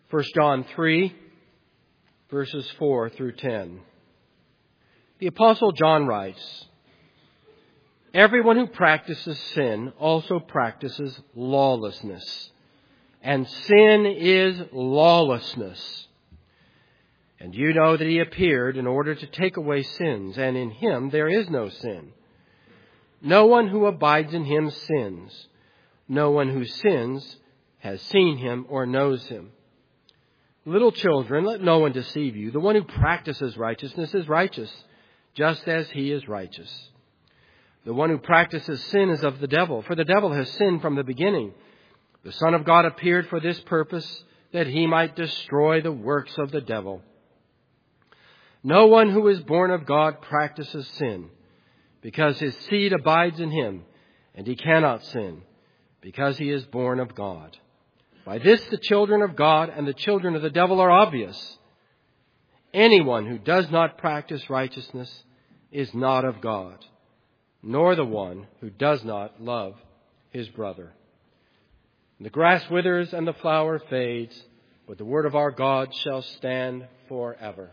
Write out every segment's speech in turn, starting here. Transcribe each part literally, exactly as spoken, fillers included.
First John three, verses four through ten. The Apostle John writes, "Everyone who practices sin also practices lawlessness, and sin is lawlessness. And you know that he appeared in order to take away sins, and in him there is no sin. No one who abides in him sins. No one who sins has seen him or knows him. Little children, let no one deceive you. The one who practices righteousness is righteous, just as he is righteous. The one who practices sin is of the devil, for the devil has sinned from the beginning. The Son of God appeared for this purpose, that he might destroy the works of the devil. No one who is born of God practices sin, because his seed abides in him, and he cannot sin, because he is born of God. By this the children of God and the children of the devil are obvious. Anyone who does not practice righteousness is not of God, nor the one who does not love his brother. The grass withers and the flower fades, but the word of our God shall stand forever."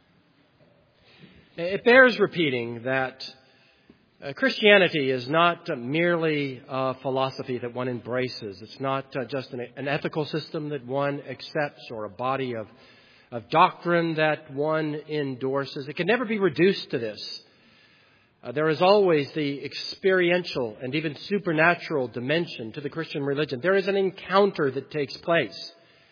It bears repeating that uh, Christianity is not uh, merely a philosophy that one embraces. It's not uh, just an, an ethical system that one accepts or a body of, of doctrine that one endorses. It can never be reduced to this. Uh, there is always the experiential and even supernatural dimension to the Christian religion. There is an encounter that takes place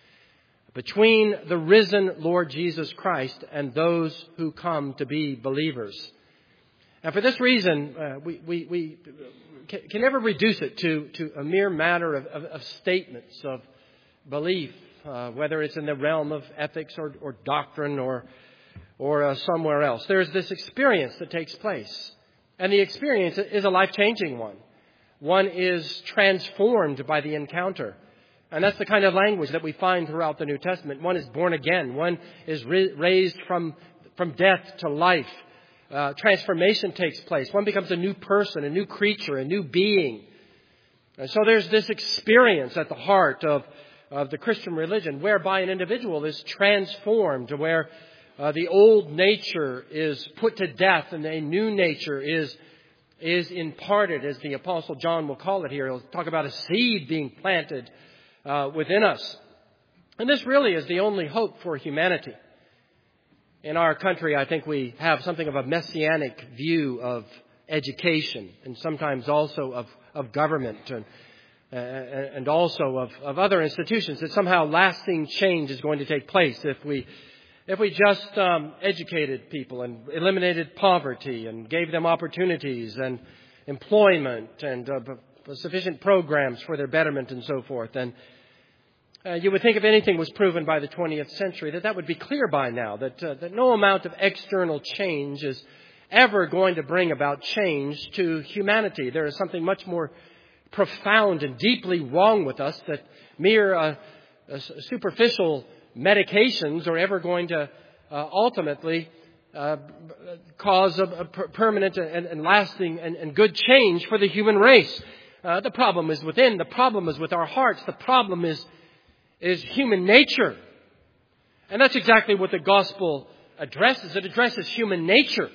between the risen Lord Jesus Christ and those who come to be believers. And for this reason, uh, we, we, we can, can never reduce it to, to a mere matter of, of, of statements of belief, uh, whether it's in the realm of ethics or, or doctrine or, or uh, somewhere else. There's this experience that takes place. And the experience is a life-changing one. One is transformed by the encounter. And that's the kind of language that we find throughout the New Testament. One is born again. One is re- raised from, from death to life. Uh, transformation takes place. One becomes a new person, a new creature, a new being. And so there's this experience at the heart of, of the Christian religion whereby an individual is transformed, where uh, the old nature is put to death and a new nature is, is imparted, as the Apostle John will call it here. He'll talk about a seed being planted Uh, within us. And this really is the only hope for humanity. In our country, I think we have something of a messianic view of education and sometimes also of, of government and, uh, and also of, of other institutions, that somehow lasting change is going to take place if we if we just um, educated people and eliminated poverty and gave them opportunities and employment and uh, sufficient programs for their betterment and so forth. And uh, you would think if anything was proven by the twentieth century, that that would be clear by now, that, uh, that no amount of external change is ever going to bring about change to humanity. There is something much more profound and deeply wrong with us, that mere uh, uh, superficial medications are ever going to uh, ultimately uh, cause a, a permanent and, and lasting and, and good change for the human race. Uh, the problem is within. The problem is with our hearts. The problem is, is human nature. And that's exactly what the gospel addresses. It addresses human nature.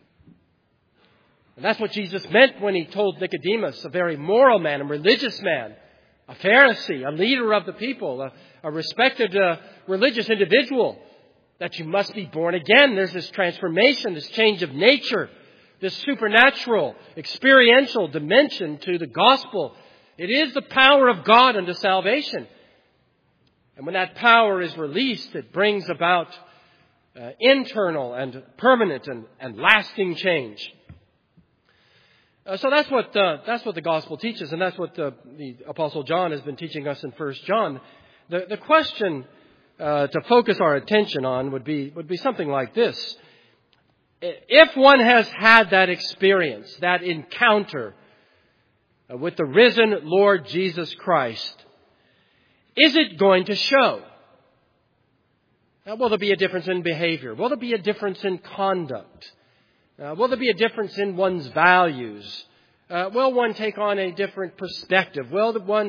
And that's what Jesus meant when he told Nicodemus, a very moral man, a religious man, a Pharisee, a leader of the people, a, a respected uh, religious individual, that you must be born again. There's this transformation, this change of nature, this supernatural, experiential dimension to the gospel. It is the power of God unto salvation. And when that power is released, it brings about uh, internal and permanent and, and lasting change. Uh, so that's what uh, that's what the gospel teaches, and that's what uh, the Apostle John has been teaching us in First John. The, the question uh, to focus our attention on would be would be something like this: if one has had that experience, that encounter uh, with the risen Lord Jesus Christ, is it going to show? Now, will there be a difference in behavior? Will there be a difference in conduct? Uh, will there be a difference in one's values? Uh, will one take on a different perspective? Will one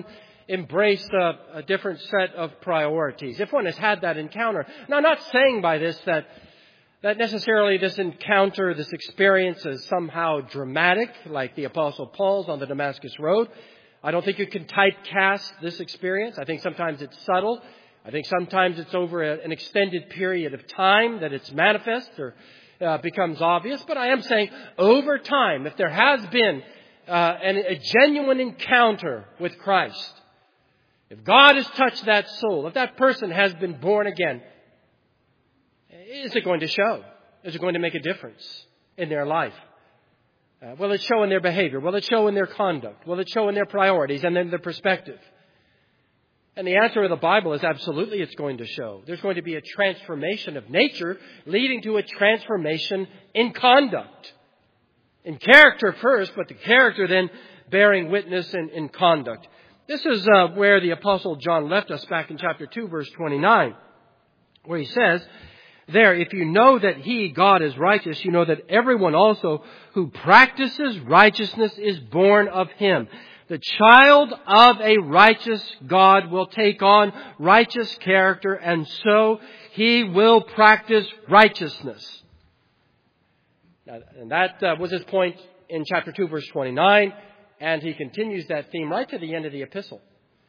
embrace a, a different set of priorities. If one has had that encounter. Now, I'm not saying by this that that necessarily this encounter, this experience is somehow dramatic, like the Apostle Paul's on the Damascus Road. I don't think you can typecast this experience. I think sometimes it's subtle. I think sometimes it's over a, an extended period of time that it's manifest or uh, becomes obvious. But I am saying over time, if there has been uh, an, a genuine encounter with Christ, if God has touched that soul, if that person has been born again, is it going to show? Is it going to make a difference in their life? Uh, will it show in their behavior? Will it show in their conduct? Will it show in their priorities and in their perspective? And the answer of the Bible is absolutely it's going to show. There's going to be a transformation of nature leading to a transformation in conduct. In character first, but the character then bearing witness in, in conduct. This is uh, where the Apostle John left us back in chapter two, verse twenty-nine, where he says, there, if you know that He, God, is righteous, you know that everyone also who practices righteousness is born of Him. The child of a righteous God will take on righteous character, and so he will practice righteousness. Now, and that uh, was his point in chapter two, verse twenty-nine, and he continues that theme right to the end of the epistle.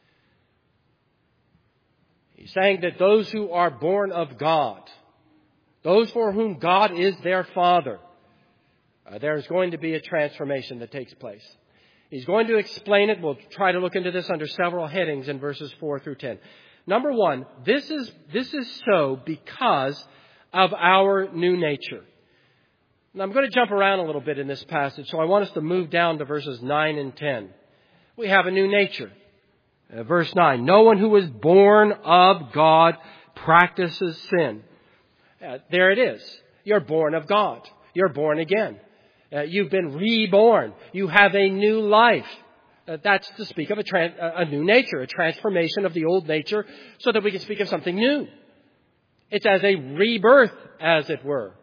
He's saying that those who are born of God, those for whom God is their Father, uh, there's going to be a transformation that takes place. He's going to explain it. We'll try to look into this under several headings in verses four through ten. Number one, this is, this is so because of our new nature. Now, I'm going to jump around a little bit in this passage, so I want us to move down to verses nine and ten. We have a new nature. Uh, verse nine, no one who is born of God practices sin. Uh, there it is. You're born of God. You're born again. Uh, you've been reborn. You have a new life. Uh, that's to speak of a, tran- a new nature, a transformation of the old nature so that we can speak of something new. It's as a rebirth, as it were.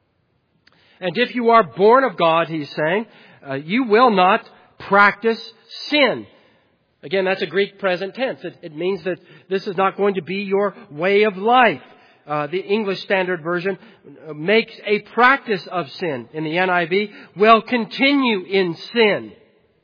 And if you are born of God, he's saying, uh, you will not practice sin. Again, that's a Greek present tense. It, it means that this is not going to be your way of life. Uh, the English Standard Version makes a practice of sin. In the N I V, will continue in sin.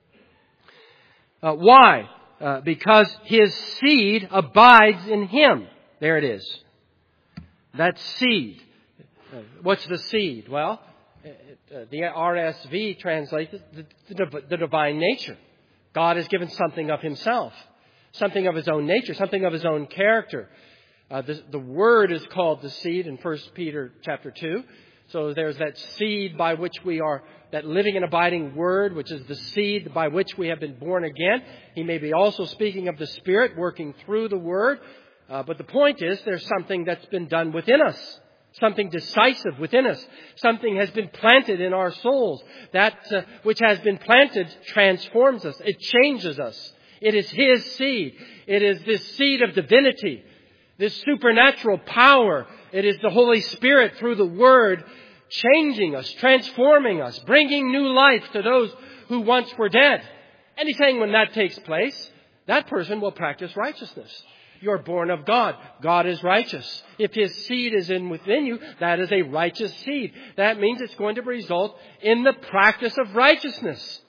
Uh, why? Uh, because his seed abides in him. There it is. That seed. Uh, what's the seed? Well, uh, the R S V translates it, the, the, the divine nature. God has given something of himself, something of his own nature, something of his own character. Uh, the, the word is called the seed in First Peter chapter two. So there's that seed by which we are, that living and abiding word, which is the seed by which we have been born again. He may be also speaking of the Spirit working through the word. Uh, but the point is there's something that's been done within us. Something decisive within us. Something has been planted in our souls. That uh, which has been planted transforms us. It changes us. It is His seed. It is this seed of divinity. This supernatural power. It is the Holy Spirit through the Word changing us, transforming us, bringing new life to those who once were dead. And he's saying when that takes place, that person will practice righteousness. You're born of God. God is righteous. If His seed is in within you, that is a righteous seed. That means it's going to result in the practice of righteousness.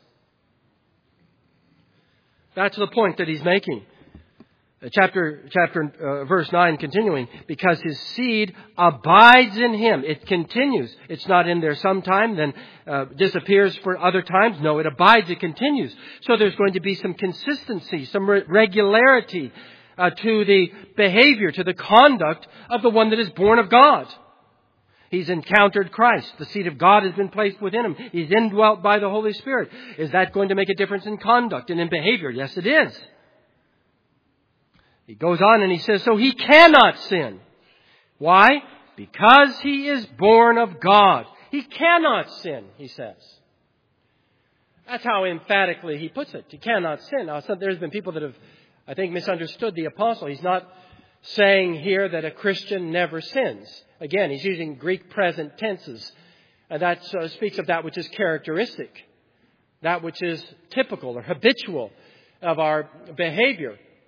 That's the point that he's making. Chapter, chapter, uh, verse nine continuing, because his seed abides in him. It continues. It's not in there sometime, then uh, disappears for other times. No, it abides. It continues. So there's going to be some consistency, some re- regularity uh, to the behavior, to the conduct of the one that is born of God. He's encountered Christ. The seed of God has been placed within him. He's indwelt by the Holy Spirit. Is that going to make a difference in conduct and in behavior? Yes, it is. He goes on and he says, so he cannot sin. Why? Because he is born of God. He cannot sin, he says. That's how emphatically he puts it. He cannot sin. Now, there's been people that have, I think, misunderstood the apostle. He's not saying here that a Christian never sins. Again, he's using Greek present tenses. And that uh, speaks of that which is characteristic. That which is typical or habitual of our behavior.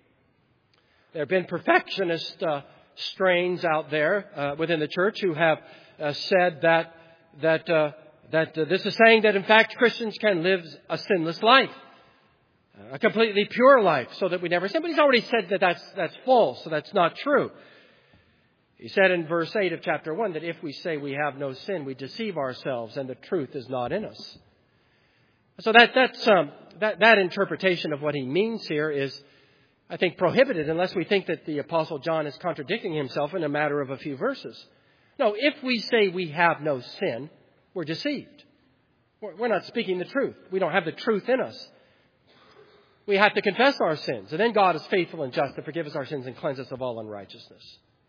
There have been perfectionist uh, strains out there uh, within the church who have uh, said that that uh, that uh, this is saying that in fact Christians can live a sinless life, a completely pure life, so that we never sin. But he's already said that that's that's false, so that's not true. He said in verse eight of chapter one that if we say we have no sin, we deceive ourselves, and the truth is not in us. So that that's um, that that interpretation of what he means here is, I think, prohibited unless we think that the Apostle John is contradicting himself in a matter of a few verses. No, if we say we have no sin, we're deceived. We're not speaking the truth. We don't have the truth in us. We have to confess our sins, and then God is faithful and just to forgive us our sins and cleanse us of all unrighteousness.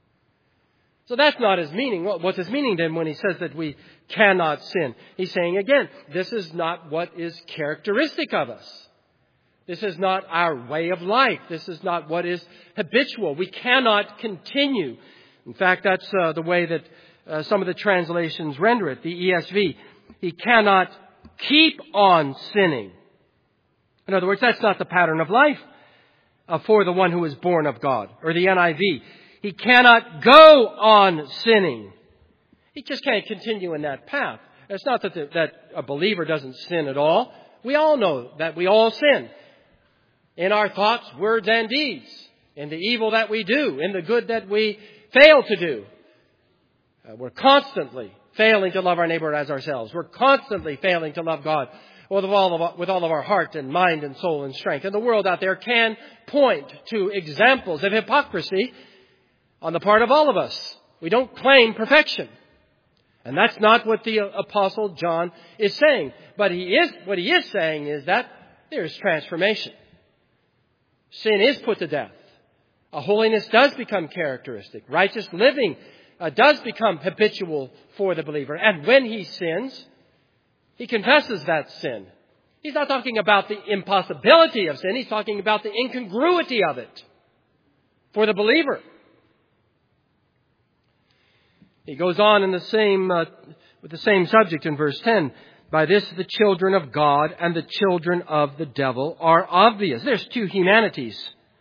So that's not his meaning. What's his meaning then when he says that we cannot sin? He's saying again, this is not what is characteristic of us. This is not our way of life. This is not what is habitual. We cannot continue. In fact, that's uh, the way that uh, some of the translations render it. The E S V, he cannot keep on sinning. In other words, that's not the pattern of life uh, for the one who is born of God. Or the N I V, he cannot go on sinning. He just can't continue in that path. It's not that, the, that a believer doesn't sin at all. We all know that we all sin. In our thoughts, words, and deeds. In the evil that we do. In the good that we fail to do. Uh, we're constantly failing to love our neighbor as ourselves. We're constantly failing to love God with all of our, with all of our heart and mind and soul and strength. And the world out there can point to examples of hypocrisy on the part of all of us. We don't claim perfection. And that's not what the Apostle John is saying. But he is, what he is saying is that there is transformation. Sin is put to death. A holiness does become characteristic. Righteous living uh, does become habitual for the believer. And when he sins, he confesses that sin. He's not talking about the impossibility of sin. He's talking about the incongruity of it for the believer. He goes on in the same uh, with the same subject in verse ten. By this the children of God and the children of the devil are obvious. There's two humanities.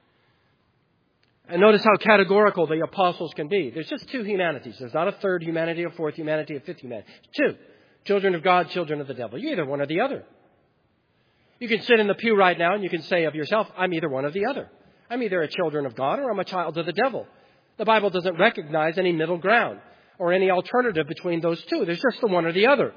And notice how categorical the apostles can be. There's just two humanities. There's not a third humanity, a fourth humanity, a fifth humanity. Two. Children of God, children of the devil. You're either one or the other. You can sit in the pew right now and you can say of yourself, I'm either one or the other. I'm either a children of God or I'm a child of the devil. The Bible doesn't recognize any middle ground or any alternative between those two. There's just the one or the other.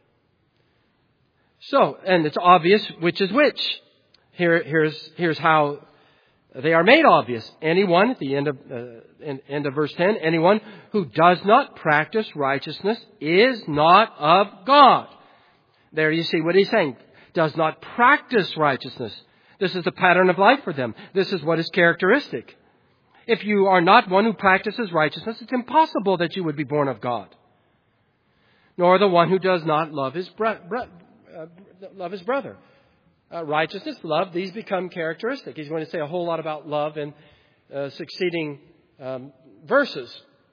So, and it's obvious which is which. Here, here's, here's how they are made obvious. Anyone, at the end of, uh, end of verse ten, anyone who does not practice righteousness is not of God. There you see what he's saying. Does not practice righteousness. This is the pattern of life for them. This is what is characteristic. If you are not one who practices righteousness, it's impossible that you would be born of God. Nor the one who does not love his, bro- bro- uh, love his brother. Uh, righteousness, love, these become characteristic. He's going to say a whole lot about love in uh, succeeding um, verses.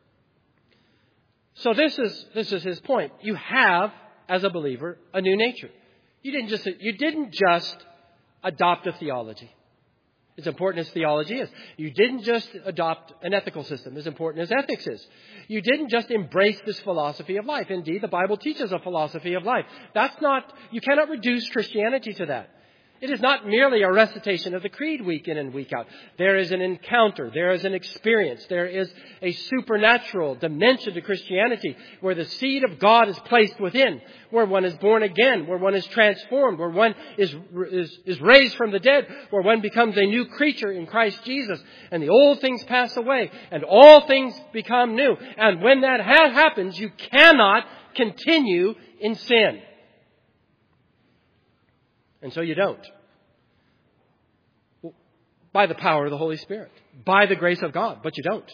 So this is this is his point. You have, as a believer, a new nature. You didn't just you didn't just adopt a theology. As important as theology is. You didn't just adopt an ethical system, as important as ethics is. You didn't just embrace this philosophy of life. Indeed, the Bible teaches a philosophy of life. That's not, you cannot reduce Christianity to that. It is not merely a recitation of the creed week in and week out. There is an encounter. There is an experience. There is a supernatural dimension to Christianity where the seed of God is placed within, where one is born again, where one is transformed, where one is, is, is raised from the dead, where one becomes a new creature in Christ Jesus, and the old things pass away, and all things become new. And when that ha- happens, you cannot continue in sin. And so you don't. By the power of the Holy Spirit. By the grace of God. But you don't.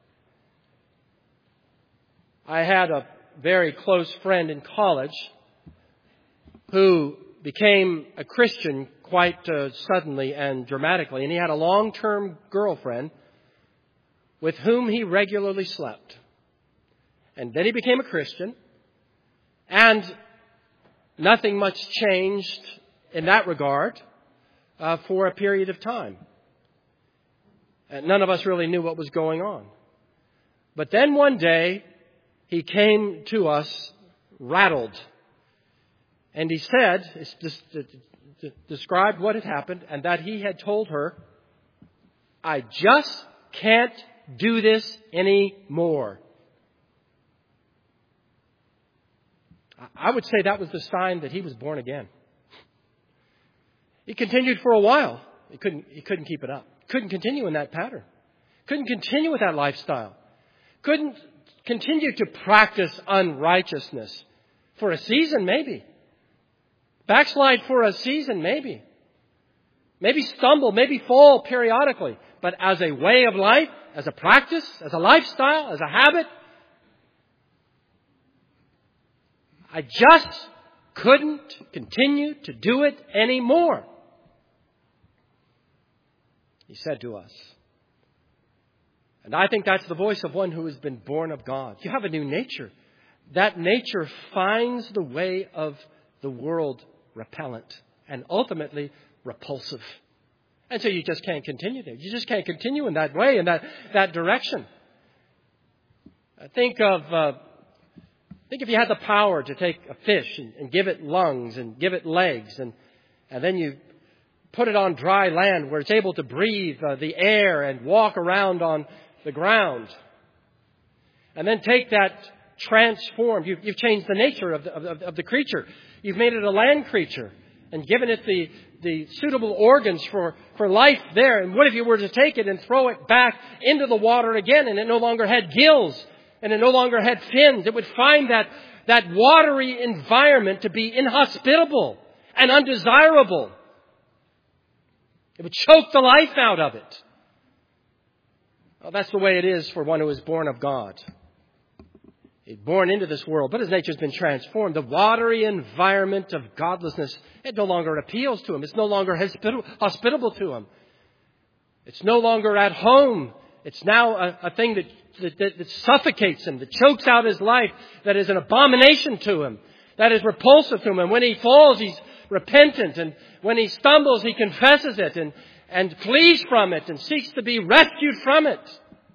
I had a very close friend in college who became a Christian quite uh, suddenly and dramatically. And he had a long-term girlfriend with whom he regularly slept. And then he became a Christian. And nothing much changed in that regard uh, for a period of time. And none of us really knew what was going on. But then one day, he came to us rattled. And he said, it's just, described what had happened, and that he had told her, I just can't do this anymore. I would say that was the sign that he was born again. He continued for a while. He couldn't, he couldn't keep it up. Couldn't continue in that pattern. Couldn't continue with that lifestyle. Couldn't continue to practice unrighteousness. For a season, maybe. Backslide for a season, maybe. Maybe stumble, maybe fall periodically. But as a way of life, as a practice, as a lifestyle, as a habit, I just couldn't continue to do it anymore. He said to us. And I think that's the voice of one who has been born of God. You have a new nature. That nature finds the way of the world repellent and ultimately repulsive. And so you just can't continue there. You just can't continue in that way, in that, that direction. Think of, uh, think if you had the power to take a fish and, and give it lungs and give it legs, and, and then you put it on dry land where it's able to breathe uh, the air and walk around on the ground. And then take that transformed, you've, you've changed the nature of the, of, of the creature. You've made it a land creature and given it the, the suitable organs for, for life there. And what if you were to take it and throw it back into the water again, and it no longer had gills and it no longer had fins? It would find that, that watery environment to be inhospitable and undesirable. It would choke the life out of it. Well, that's the way it is for one who is born of God. He's born into this world, but his nature has been transformed. The watery environment of godlessness, it no longer appeals to him. It's no longer hospitable to him. It's no longer at home. It's now a, a thing that, that, that suffocates him, that chokes out his life, that is an abomination to him, that is repulsive to him. And when he falls, he's repentant. And when he stumbles, he confesses it and, and flees from it and seeks to be rescued from it.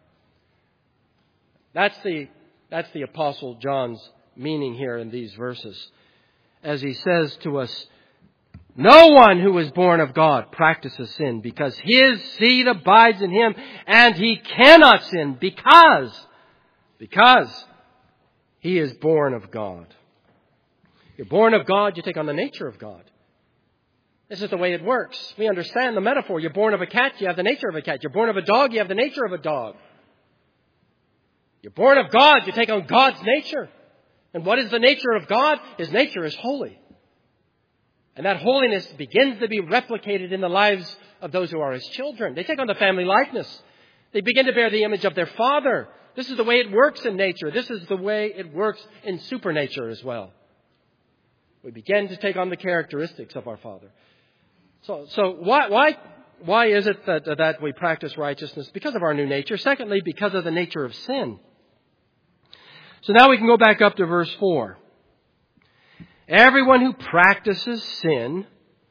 That's the That's the Apostle John's meaning here in these verses. As he says to us, no one who is born of God practices sin, because his seed abides in him, and he cannot sin because, because he is born of God. You're born of God, you take on the nature of God. This is the way it works. We understand the metaphor. You're born of a cat, you have the nature of a cat. You're born of a dog, you have the nature of a dog. You're born of God, you take on God's nature. And what is the nature of God? His nature is holy. And that holiness begins to be replicated in the lives of those who are His children. They take on the family likeness. They begin to bear the image of their Father. This is the way it works in nature. This is the way it works in supernature as well. We begin to take on the characteristics of our Father. So, so why, why, why is it that, that we practice righteousness? Because of our new nature. Secondly, because of the nature of sin. So now we can go back up to verse four. Everyone who practices sin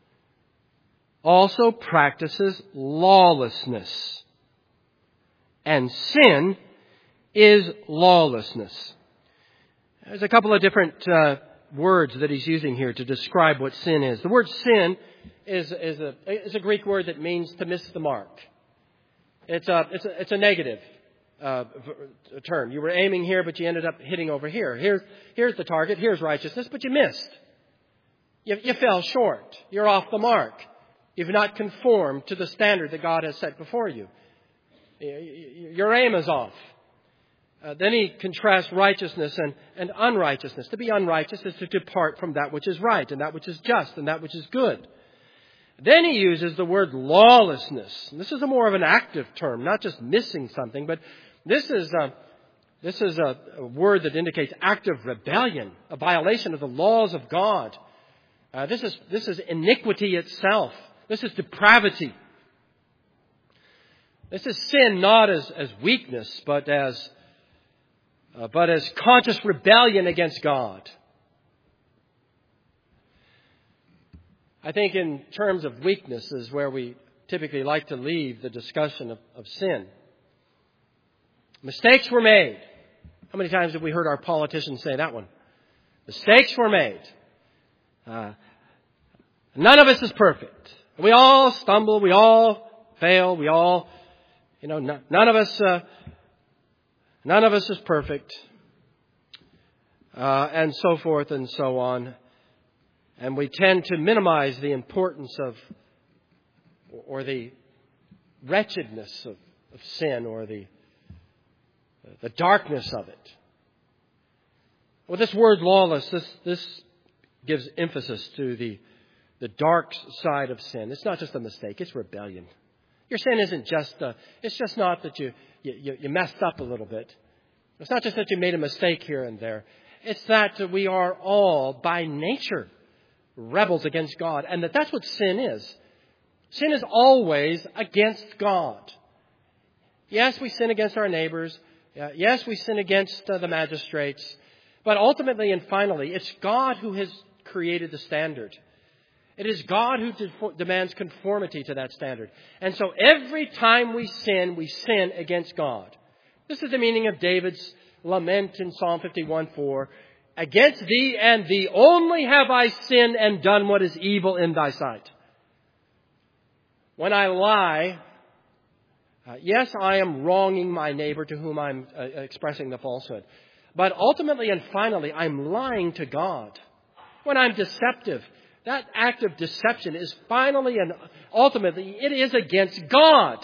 also practices lawlessness. And sin is lawlessness. There's a couple of different uh, words that he's using here to describe what sin is. The word sin is, is, a, is a Greek word that means to miss the mark. It's a, it's a, it's a negative uh, term. You were aiming here, but you ended up hitting over here. Here's, here's the target. Here's righteousness, but you missed. You, you fell short. You're off the mark. You've not conformed to the standard that God has set before you. Your aim is off. Uh, then he contrasts righteousness and, and unrighteousness. To be unrighteous is to depart from that which is right and that which is just and that which is good. Then he uses the word lawlessness. And this is a more of an active term, not just missing something, but this is a, this is a, a word that indicates active rebellion, a violation of the laws of God. Uh, this is this is iniquity itself. This is depravity. This is sin not as, as weakness, but as uh, but as conscious rebellion against God. I think in terms of weakness is where we typically like to leave the discussion of, of sin. Mistakes were made. How many times have we heard our politicians say that one? Mistakes were made. Uh, none of us is perfect. We all stumble. We all fail. We all, you know, n- none of us, uh, none of us is perfect. Uh, and so forth and so on. And we tend to minimize the importance of, or the wretchedness of, of sin, or the, the darkness of it. Well, this word lawless, this, this gives emphasis to the, the dark side of sin. It's not just a mistake, it's rebellion. Your sin isn't just, uh, it's just not that you, you, you messed up a little bit. It's not just that you made a mistake here and there. It's that we are all, by nature, rebels against God. And that that's what sin is. Sin is always against God. Yes, we sin against our neighbors. Yes, we sin against uh, the magistrates. But ultimately and finally, it's God who has created the standard. It is God who de- demands conformity to that standard. And so every time we sin, we sin against God. This is the meaning of David's lament in Psalm fifty-one four. Against thee and thee only have I sinned and done what is evil in thy sight. When I lie, uh, yes, I am wronging my neighbor to whom I'm uh, expressing the falsehood. But ultimately and finally, I'm lying to God. When I'm deceptive, that act of deception is finally and ultimately, it is against God.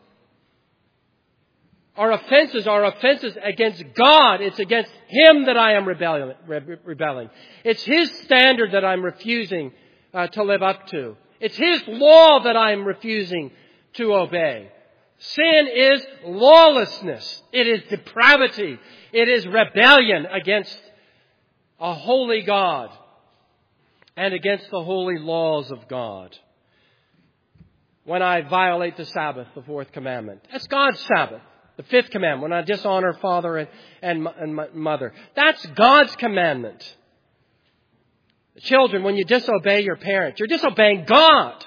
Our offenses are offenses against God. It's against Him that I am rebelling. rebelling. It's His standard that I'm refusing uh, to live up to. It's His law that I'm refusing to obey. Sin is lawlessness. It is depravity. It is rebellion against a holy God and against the holy laws of God. When I violate the Sabbath, the fourth commandment, that's God's Sabbath. The fifth commandment, when I dishonor father and, and, and mother. That's God's commandment. Children, when you disobey your parents, you're disobeying God.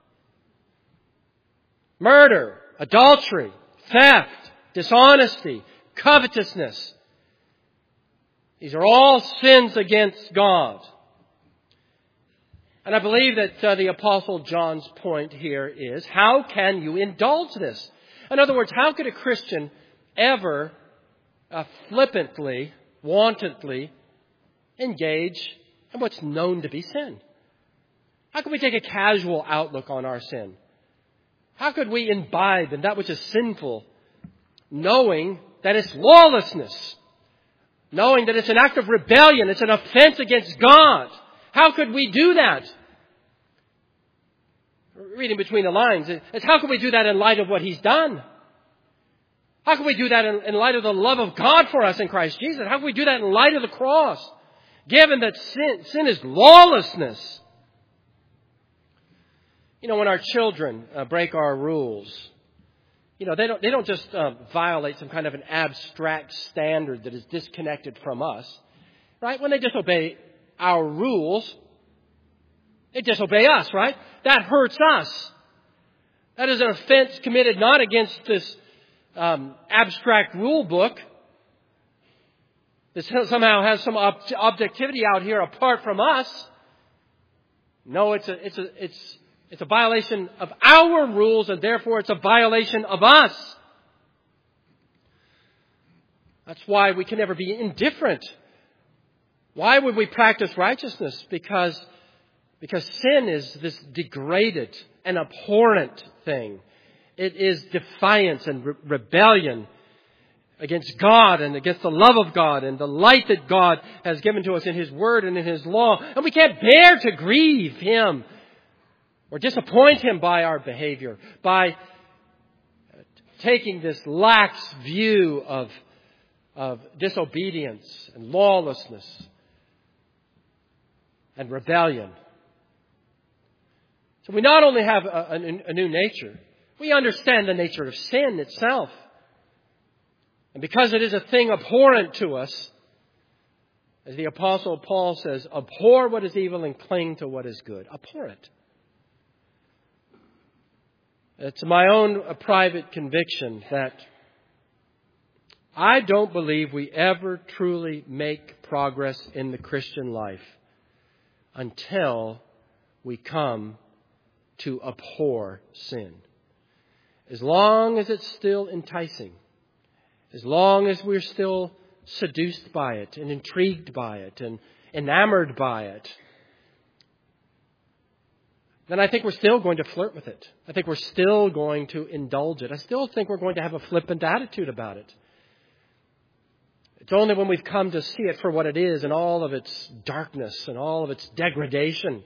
Murder, adultery, theft, dishonesty, covetousness. These are all sins against God. And I believe that uh, the Apostle John's point here is, how can you indulge this? In other words, how could a Christian ever uh, flippantly, wantonly engage in what's known to be sin? How could we take a casual outlook on our sin? How could we imbibe in that which is sinful, knowing that it's lawlessness, knowing that it's an act of rebellion, it's an offense against God? How could we do that? Reading between the lines, it's how can we do that in light of what He's done? How can we do that in, in light of the love of God for us in Christ Jesus? How can we do that in light of the cross? Given that sin, sin is lawlessness. You know, when our children uh, break our rules, you know, they don't, they don't just uh, violate some kind of an abstract standard that is disconnected from us. Right? When they disobey our rules, they disobey us, right? That hurts us. That is an offense committed not against this um, abstract rule book that somehow has some ob- objectivity out here apart from us. No, it's a, it's a, it's, it's a violation of our rules, and therefore it's a violation of us. That's why we can never be indifferent. Why would we practice righteousness? Because Because sin is this degraded and abhorrent thing. It is defiance and re- rebellion against God and against the love of God and the light that God has given to us in His Word and in His law. And we can't bear to grieve Him or disappoint Him by our behavior, by taking this lax view of, of disobedience and lawlessness and rebellion. So we not only have a, a, a new nature, we understand the nature of sin itself. And because it is a thing abhorrent to us, as the Apostle Paul says, abhor what is evil and cling to what is good. Abhor it. It's my own uh, private conviction that I don't believe we ever truly make progress in the Christian life until we come to abhor sin. As long as it's still enticing, as long as we're still seduced by it and intrigued by it and enamored by it, then I think we're still going to flirt with it. I think we're still going to indulge it. I still think we're going to have a flippant attitude about it. It's only when we've come to see it for what it is and all of its darkness and all of its degradation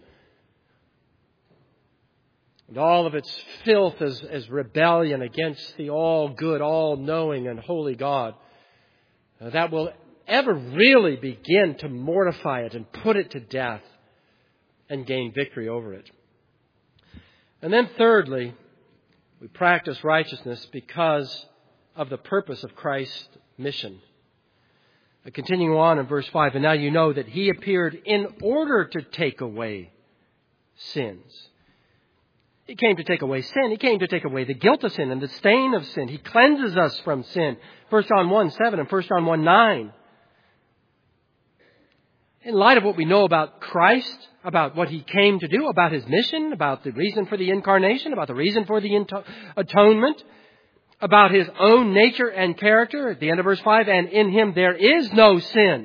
and all of its filth as, as rebellion against the all-good, all-knowing and holy God, uh, that will ever really begin to mortify it and put it to death and gain victory over it. And then thirdly, we practice righteousness because of the purpose of Christ's mission. Continuing on in verse five, and now you know that He appeared in order to take away sins. He came to take away sin. He came to take away the guilt of sin and the stain of sin. He cleanses us from sin. First John one seven and First John one nine. In light of what we know about Christ, about what He came to do, about His mission, about the reason for the incarnation, about the reason for the atonement, about His own nature and character, at the end of verse five, and in Him there is no sin.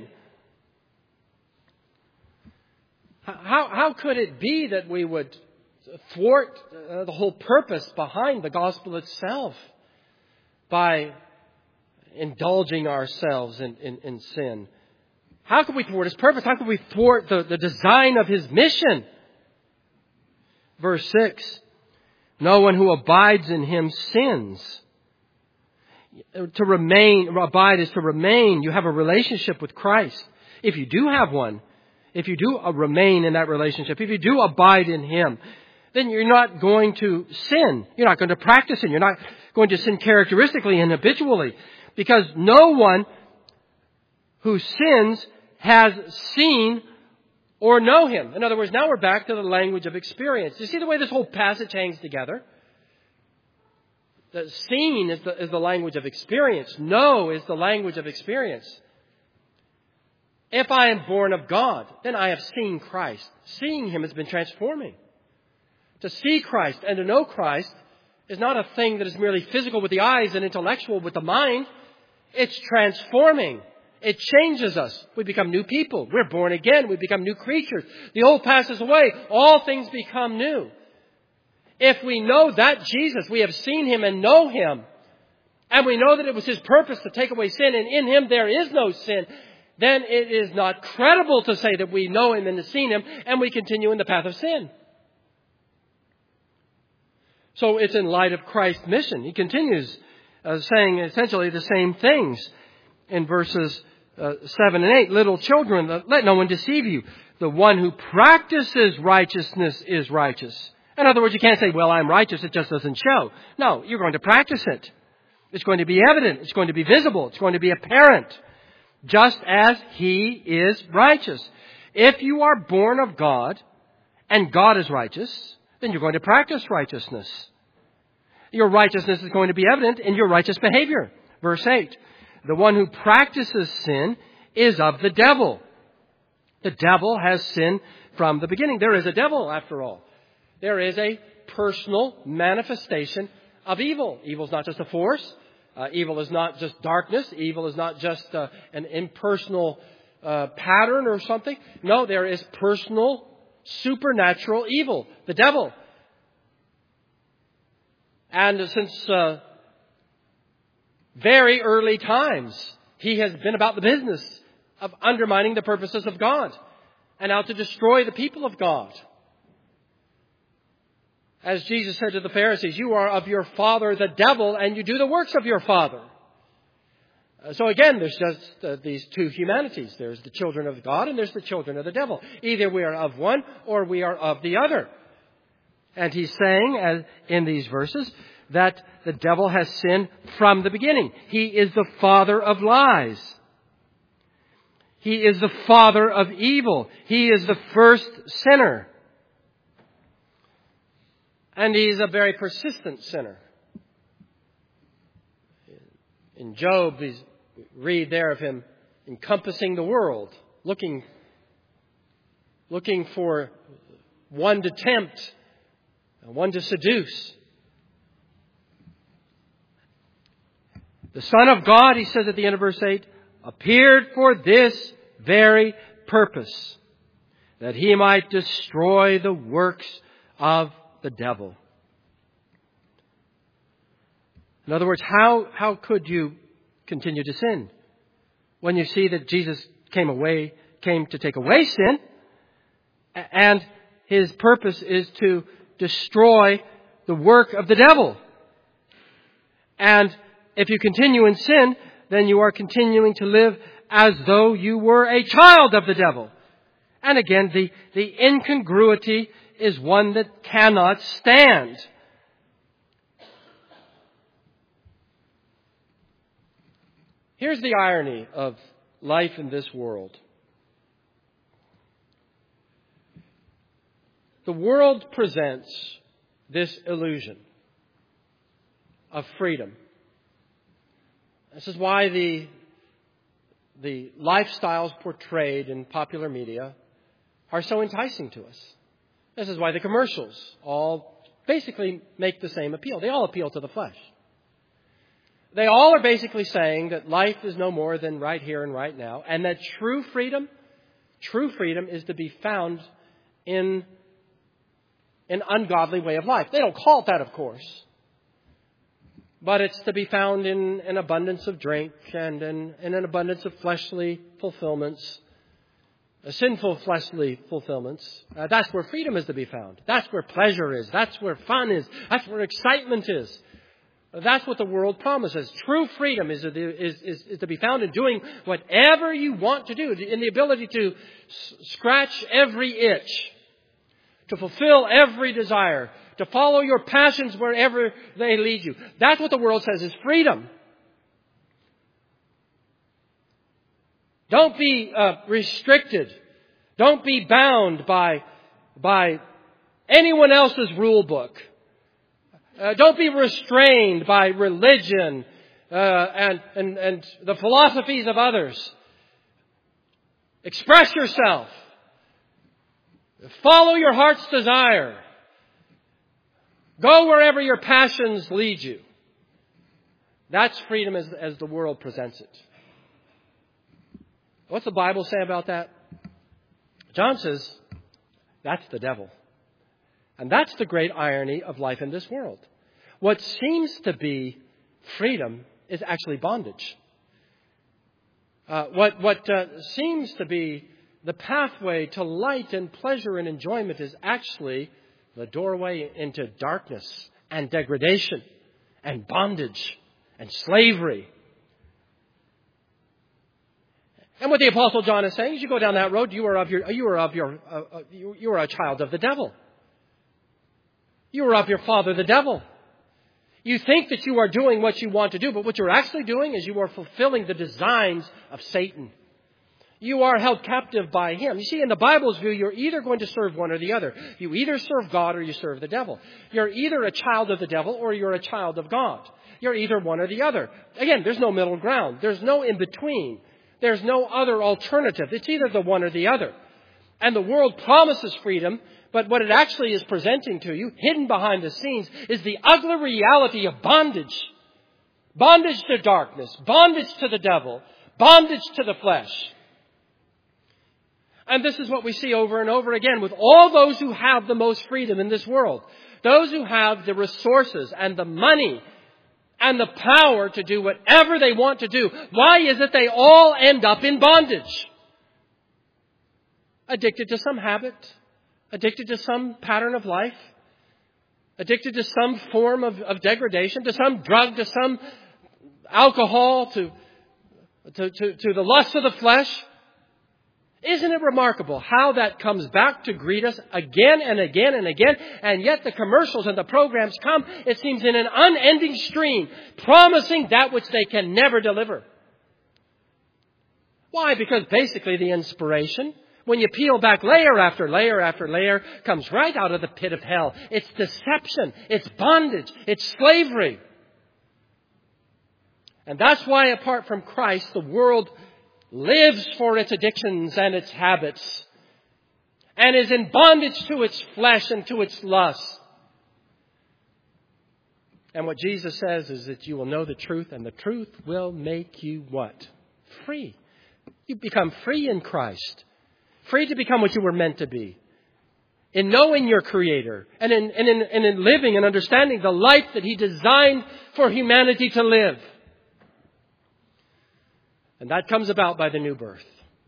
How, how could it be that we would thwart uh, the whole purpose behind the gospel itself by indulging ourselves in, in, in sin? How could we thwart His purpose? How could we thwart the, the design of His mission? Verse six, no one who abides in Him sins. To remain, abide is to remain. You have a relationship with Christ. If you do have one, if you do remain in that relationship, if you do abide in Him, then you're not going to sin. You're not going to practice sin. You're not going to sin characteristically and habitually. Because no one who sins has seen or know Him. In other words, now we're back to the language of experience. You see the way this whole passage hangs together? The seen is the, is the language of experience. Know is the language of experience. If I am born of God, then I have seen Christ. Seeing Him has been transforming. To see Christ and to know Christ is not a thing that is merely physical with the eyes and intellectual with the mind. It's transforming. It changes us. We become new people. We're born again. We become new creatures. The old passes away. All things become new. If we know that Jesus, we have seen Him and know Him, and we know that it was His purpose to take away sin, and in Him there is no sin, then it is not credible to say that we know Him and have seen Him, and we continue in the path of sin. So it's in light of Christ's mission. He continues uh, saying essentially the same things in verses uh, seven and eight. Little children, let no one deceive you. The one who practices righteousness is righteous. In other words, you can't say, well, I'm righteous, it just doesn't show. No, you're going to practice it. It's going to be evident. It's going to be visible. It's going to be apparent. Just as He is righteous. If you are born of God and God is righteous, then you're going to practice righteousness. Your righteousness is going to be evident in your righteous behavior. Verse eight. The one who practices sin is of the devil. The devil has sinned from the beginning. There is a devil, after all. There is a personal manifestation of evil. Evil is not just a force. Uh, evil is not just darkness. Evil is not just uh, an impersonal uh, pattern or something. No, there is personal, supernatural evil. The devil. And since uh, very early times, he has been about the business of undermining the purposes of God and out to destroy the people of God. As Jesus said to the Pharisees, you are of your father the devil, and you do the works of your father. Uh, so again, there's just uh, these two humanities. There's the children of God and there's the children of the devil. Either we are of one or we are of the other. And he's saying as in these verses that the devil has sinned from the beginning. He is the father of lies. He is the father of evil. He is the first sinner. And he's a very persistent sinner. In Job, we read there of him encompassing the world, looking, looking for one to tempt, one to seduce. The Son of God, he says at the end of verse eight, appeared for this very purpose, that he might destroy the works of the devil. In other words, how, how could you continue to sin when you see that Jesus came away, came to take away sin, and his purpose is to destroy the work of the devil? And if you continue in sin, then you are continuing to live as though you were a child of the devil. And again, the, the incongruity is one that cannot stand. Here's the irony of life in this world. The world presents this illusion of freedom. This is why the, the lifestyles portrayed in popular media are so enticing to us. This is why the commercials all basically make the same appeal. They all appeal to the flesh. They all are basically saying that life is no more than right here and right now, and that true freedom, true freedom is to be found in an ungodly way of life. They don't call it that, of course. But it's to be found in an abundance of drink and in, in an abundance of fleshly fulfillments, uh, sinful fleshly fulfillments. Uh, that's where freedom is to be found. That's where pleasure is. That's where fun is. That's where excitement is. That's what the world promises. True freedom is, is, is, is to be found in doing whatever you want to do, in the ability to s- scratch every itch, to fulfill every desire, to follow your passions wherever they lead you. That's what the world says is freedom. Don't be uh, restricted. Don't be bound by, by anyone else's rule book. Uh, don't be restrained by religion uh, and, and, and the philosophies of others. Express yourself. Follow your heart's desire. Go wherever your passions lead you. That's freedom as, as the world presents it. What's the Bible say about that? John says, that's the devil. And that's the great irony of life in this world. What seems to be freedom is actually bondage. Uh, what what uh, seems to be the pathway to light and pleasure and enjoyment is actually the doorway into darkness and degradation and bondage and slavery. And what the Apostle John is saying is, you go down that road, you are of your you are of your uh, uh, you, you are a child of the devil. You are of your father, the devil. You think that you are doing what you want to do, but what you're actually doing is you are fulfilling the designs of Satan. You are held captive by him. You see, in the Bible's view, you're either going to serve one or the other. You either serve God or you serve the devil. You're either a child of the devil or you're a child of God. You're either one or the other. Again, there's no middle ground. There's no in between. There's no other alternative. It's either the one or the other. And the world promises freedom, but what it actually is presenting to you, hidden behind the scenes, is the ugly reality of bondage. Bondage to darkness, bondage to the devil, bondage to the flesh. And this is what we see over and over again with all those who have the most freedom in this world. Those who have the resources and the money and the power to do whatever they want to do. Why is it they all end up in bondage? Addicted to some habit, addicted to some pattern of life, addicted to some form of, of degradation, to some drug, to some alcohol, to, to, to, to the lust of the flesh. Isn't it remarkable how that comes back to greet us again and again and again? And yet the commercials and the programs come, it seems, in an unending stream, promising that which they can never deliver. Why? Because basically the inspiration, When you peel back layer after layer after layer, comes right out of the pit of hell. It's deception. It's bondage. It's slavery. And that's why, apart from Christ, the world lives for its addictions and its habits, and is in bondage to its flesh and to its lust. And what Jesus says is that you will know the truth, and the truth will make you what? Free. You become free in Christ. Free to become what you were meant to be. In knowing your Creator, and in, and in, and in living and understanding the life that He designed for humanity to live. And that comes about by the new birth.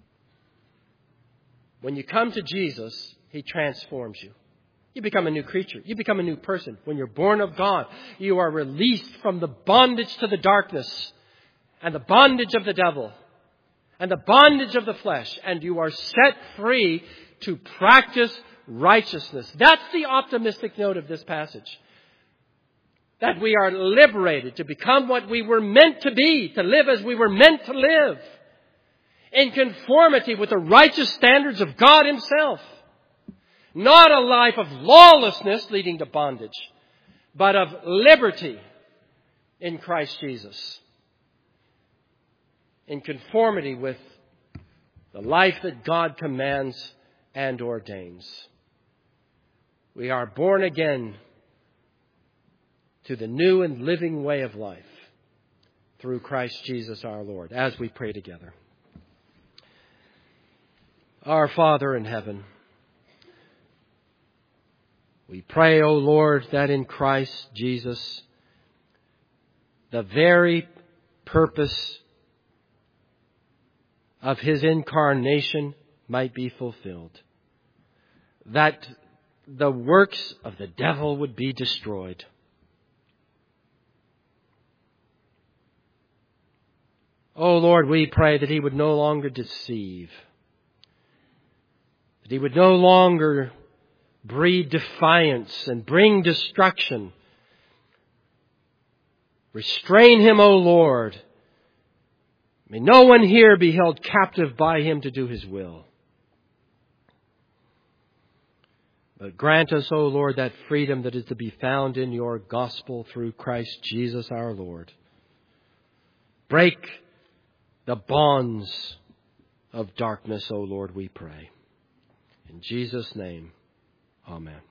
When you come to Jesus, He transforms you. You become a new creature. You become a new person. When you're born of God, you are released from the bondage to the darkness and the bondage of the devil and the bondage of the flesh. And you are set free to practice righteousness. That's the optimistic note of this passage. That we are liberated to become what we were meant to be, to live as we were meant to live, in conformity with the righteous standards of God Himself. Not a life of lawlessness leading to bondage, but of liberty in Christ Jesus. In conformity with the life that God commands and ordains. We are born again to the new and living way of life through Christ Jesus our Lord, as we pray together. Our Father in heaven, we pray, O Lord, that in Christ Jesus, the very purpose of His incarnation might be fulfilled. That the works of the devil would be destroyed. Oh Lord, we pray that He would no longer deceive. That He would no longer breed defiance and bring destruction. Restrain Him, O Lord. May no one here be held captive by Him to do His will. But grant us, O Lord, that freedom that is to be found in Your gospel through Christ Jesus our Lord. Break the bonds of darkness, O Lord, we pray. In Jesus' name, amen.